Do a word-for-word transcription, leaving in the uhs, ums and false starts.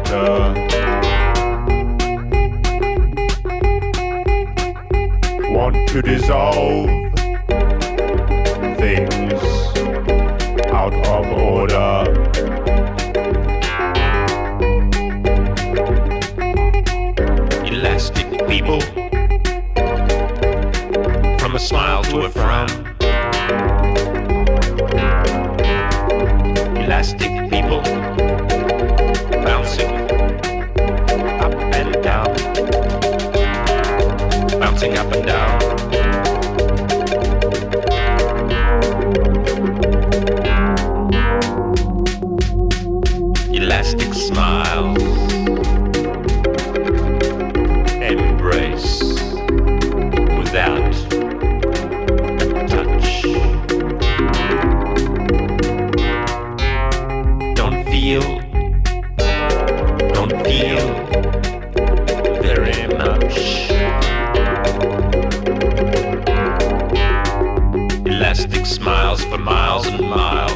water. Want to dissolve things out of order. Elastic people, from a smile to a frown. Elastic people, bouncing up and down, bouncing up and down. Elastic smiles, embrace without a touch. Don't feel, don't feel very much. Elastic smiles for miles and miles.